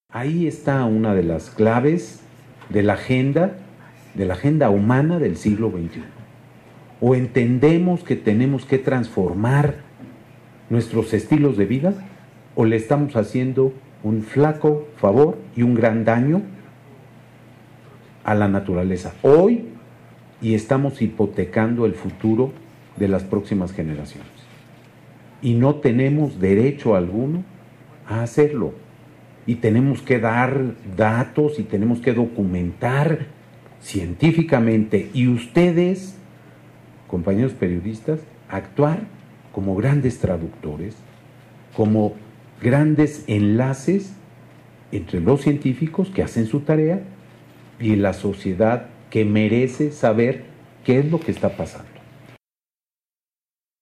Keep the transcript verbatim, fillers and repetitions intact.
Ahí está una de las claves de la agenda, de la agenda humana del siglo veintiuno. O entendemos que tenemos que transformar nuestros estilos de vida, o le estamos haciendo un flaco favor y un gran daño a la naturaleza hoy, y estamos hipotecando el futuro de las próximas generaciones. Y no tenemos derecho alguno a hacerlo. Y tenemos que dar datos y tenemos que documentar científicamente. Y ustedes, compañeros periodistas, actuar como grandes traductores, como grandes enlaces entre los científicos que hacen su tarea y la sociedad que merece saber qué es lo que está pasando.